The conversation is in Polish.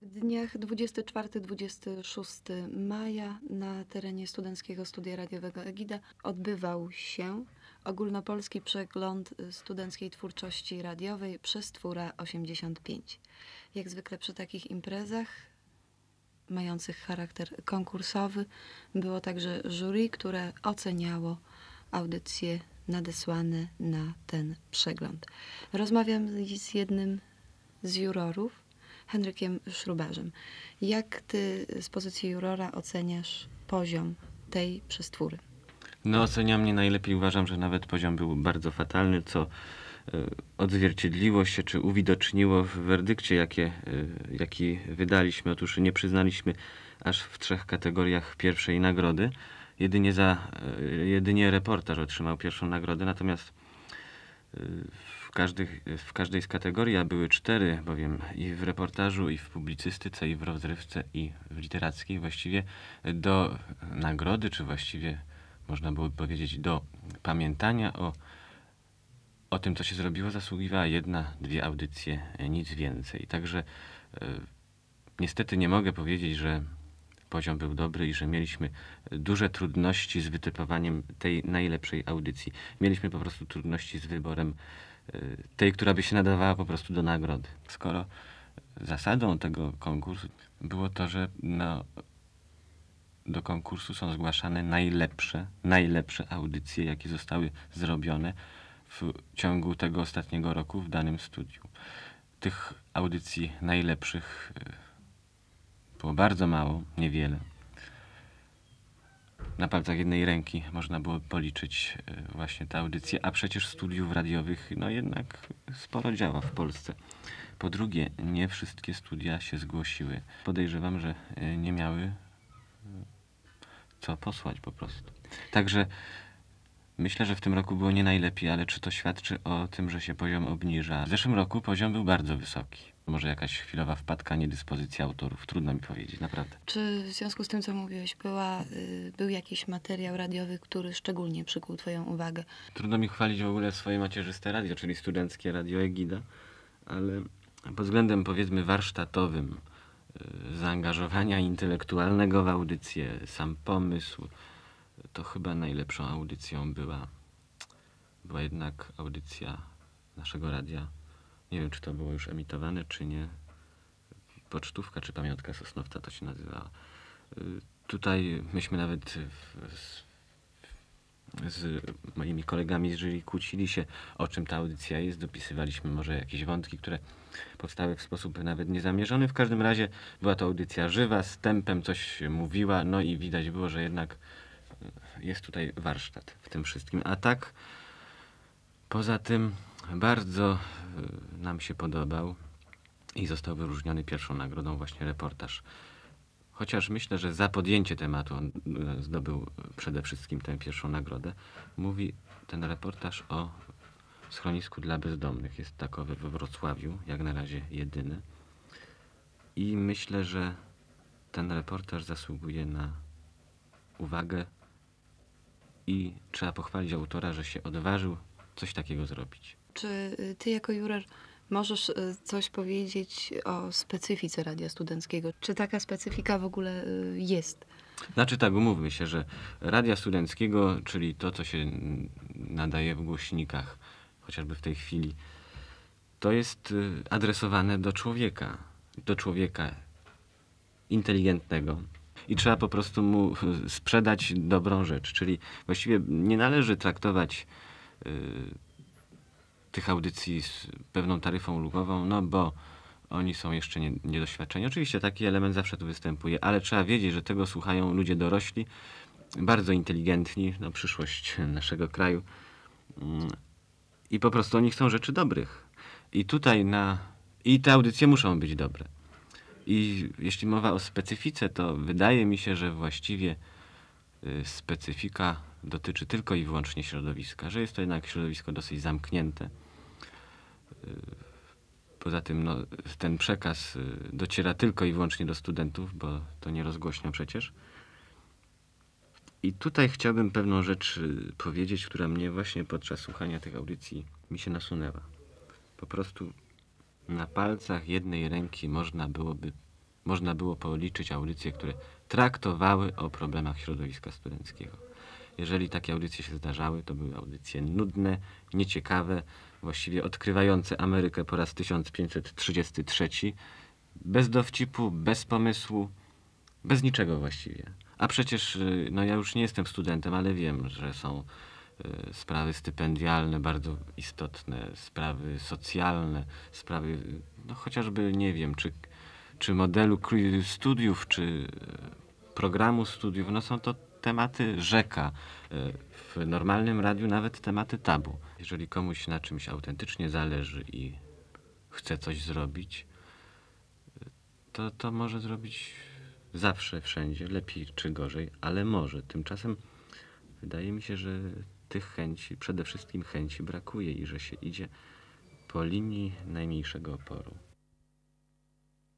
W dniach 24-26 maja na terenie Studenckiego Studia Radiowego Egida odbywał się ogólnopolski przegląd studenckiej twórczości radiowej Przestwóra 85. Jak zwykle przy takich imprezach mających charakter konkursowy było także jury, które oceniało audycje nadesłane na ten przegląd. Rozmawiam z jednym z jurorów, Henrykiem Schrubarzem. Jak ty z pozycji jurora oceniasz poziom tej przestwóry? No, oceniam nie najlepiej. Uważam, że nawet poziom był bardzo fatalny, co odzwierciedliło się, czy uwidoczniło w werdykcie, jaki wydaliśmy. Otóż nie przyznaliśmy aż w 3 kategoriach pierwszej nagrody. Jedynie reportaż otrzymał pierwszą nagrodę, natomiast w każdej z kategorii, a były 4, bowiem i w reportażu, i w publicystyce, i w rozrywce, i w literackiej, właściwie do nagrody, czy właściwie można byłoby powiedzieć do pamiętania o tym, co się zrobiło, zasługiwała 1-2 audycje, nic więcej. Także niestety nie mogę powiedzieć, że poziom był dobry i że mieliśmy duże trudności z wytypowaniem tej najlepszej audycji. Mieliśmy po prostu trudności z wyborem tej, która by się nadawała po prostu do nagrody. Skoro zasadą tego konkursu było to, że do konkursu są zgłaszane najlepsze audycje, jakie zostały zrobione w ciągu tego ostatniego roku w danym studiu. Tych audycji najlepszych było bardzo mało, niewiele. Na palcach jednej ręki można było policzyć właśnie te audycje, a przecież studiów radiowych no jednak sporo działa w Polsce. Po drugie, nie wszystkie studia się zgłosiły. Podejrzewam, że nie miały co posłać po prostu. Także myślę, że w tym roku było nie najlepiej, ale czy to świadczy o tym, że się poziom obniża? W zeszłym roku poziom był bardzo wysoki. Może jakaś chwilowa wpadka, niedyspozycja autorów. Trudno mi powiedzieć, naprawdę. Czy w związku z tym, co mówiłeś, był jakiś materiał radiowy, który szczególnie przykuł twoją uwagę? Trudno mi chwalić w ogóle swoje macierzyste radio, czyli Studenckie Radio Egida, ale pod względem, powiedzmy, warsztatowym, zaangażowania intelektualnego w audycję, sam pomysł, to chyba najlepszą audycją była jednak audycja naszego radia. Nie wiem, czy to było już emitowane, czy nie. Pocztówka, czy Pamiątka Sosnowca to się nazywała. Tutaj myśmy nawet z moimi kolegami z jury kłócili się, o czym ta audycja jest. Dopisywaliśmy może jakieś wątki, które powstały w sposób nawet niezamierzony. W każdym razie była to audycja żywa, z tempem coś mówiła, no i widać było, że jednak jest tutaj warsztat w tym wszystkim. A tak, poza tym bardzo nam się podobał i został wyróżniony pierwszą nagrodą właśnie reportaż. Chociaż myślę, że za podjęcie tematu on zdobył przede wszystkim tę pierwszą nagrodę. Mówi ten reportaż o schronisku dla bezdomnych. Jest takowy we Wrocławiu, jak na razie jedyny. I myślę, że ten reportaż zasługuje na uwagę i trzeba pochwalić autora, że się odważył coś takiego zrobić. Czy ty jako juror możesz coś powiedzieć o specyfice Radia Studenckiego? Czy taka specyfika w ogóle jest? Znaczy tak, umówmy się, że Radia Studenckiego, czyli to, co się nadaje w głośnikach, chociażby w tej chwili, to jest adresowane do człowieka inteligentnego i trzeba po prostu mu sprzedać dobrą rzecz, czyli właściwie nie należy traktować tych audycji z pewną taryfą ulgową, no bo oni są jeszcze niedoświadczeni. Oczywiście taki element zawsze tu występuje, ale trzeba wiedzieć, że tego słuchają ludzie dorośli, bardzo inteligentni, no przyszłość naszego kraju i po prostu oni chcą rzeczy dobrych. I tutaj i te audycje muszą być dobre. I jeśli mowa o specyfice, to wydaje mi się, że właściwie specyfika dotyczy tylko i wyłącznie środowiska, że jest to jednak środowisko dosyć zamknięte. Poza tym no, ten przekaz dociera tylko i wyłącznie do studentów, bo to nie rozgłośnia przecież. I tutaj chciałbym pewną rzecz powiedzieć, która mnie właśnie podczas słuchania tych audycji mi się nasunęła. Po prostu na palcach jednej ręki można byłoby można było policzyć audycje, które traktowały o problemach środowiska studenckiego. Jeżeli takie audycje się zdarzały, to były audycje nudne, nieciekawe, właściwie odkrywające Amerykę po raz 1533, bez dowcipu, bez pomysłu, bez niczego właściwie. A przecież, no ja już nie jestem studentem, ale wiem, że są sprawy stypendialne bardzo istotne, sprawy socjalne, sprawy, no chociażby, nie wiem, czy modelu studiów, czy programu studiów, no są to tematy rzeka. W normalnym radiu nawet tematy tabu. Jeżeli komuś na czymś autentycznie zależy i chce coś zrobić, to może zrobić zawsze, wszędzie, lepiej czy gorzej, ale może. Tymczasem wydaje mi się, że tych chęci, przede wszystkim chęci brakuje i że się idzie po linii najmniejszego oporu.